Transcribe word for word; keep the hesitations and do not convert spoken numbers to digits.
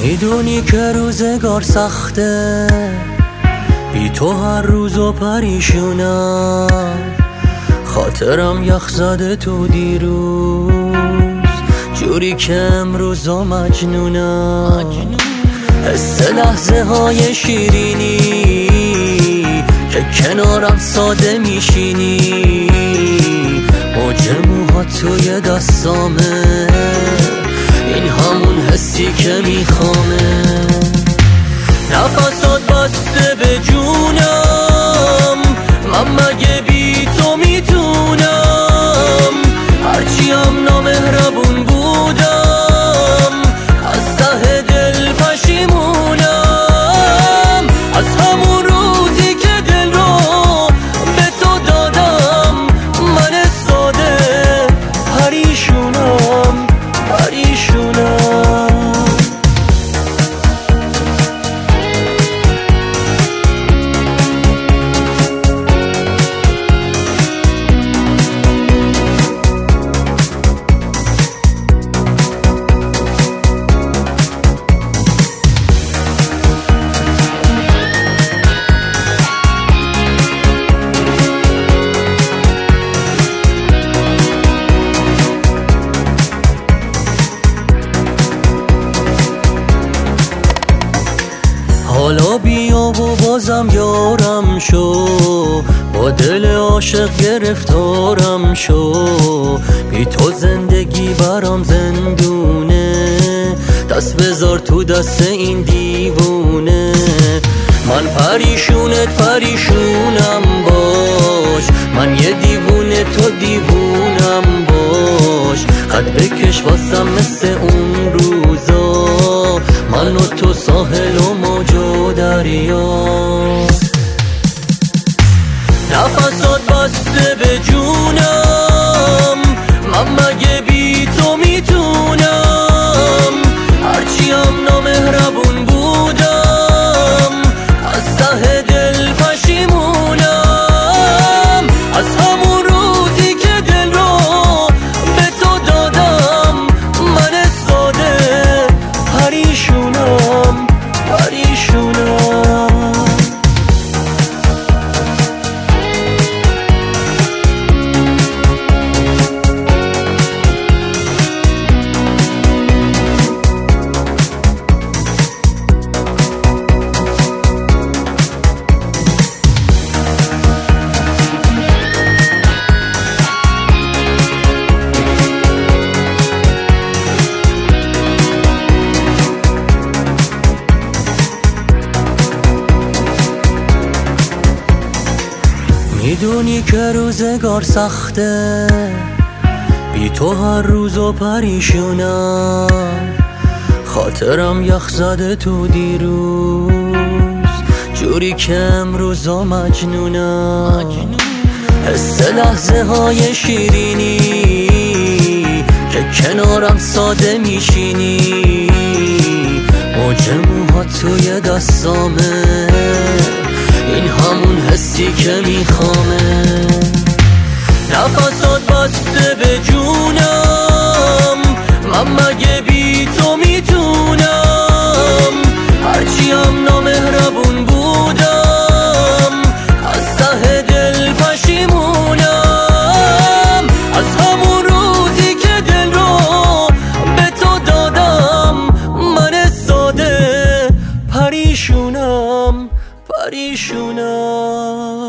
میدونی که روزگار سخته، بی تو هر روزو پریشونم. خاطرم یخ زده تو دیروز، جوری که امروزا مجنونم. حس لحظه های شیرینی که کنارم ساده میشینی، موج موها توی دستامه، این همون حسی که میخوامه. نفسات بسته به جونم، من مگه بی تو میتونم؟ هرچی هم نامهربون بودم، از ته دل پشیمونم. از همون روزی که دل رو به تو دادم، من ساده پریشونم پریشونم. حالا بیا و بازم یارم شو، با دل عاشق گرفتارم شو. بی تو زندگی برام زندونه، دست بذار تو دست این دیوونه. من پریشونت پریشونم باش، من یه دیوونه تو دیوونم باش. خط بکش واسم مثل اون روزا، من و تو ساحل و موج و دریا. نفسات بسته به جونم، من مگه بی تو میتونم؟ هرچی هم نامهربون بودم، از ته دل پشیمونم. از همون روزی که دل رو به تو دادم، من ساده پریشونم پریشونم. میدونی که روزگار سخته، بی تو هر روزو پریشونم. خاطرم یخ زده تو دیروز، جوری که امروزا مجنونم. حس لحظه های شیرینی که کنارم ساده میشینی، موج موها توی دستامه، این همون حسی که میخوامه. نفسات بسته به جونم، من مگه بی تو میتونم؟ هرچی هم نامهربون بودم، از ته دل پشیمونم. از همون روزی که دل رو به تو دادم، من ساده پریشونم پریشونم.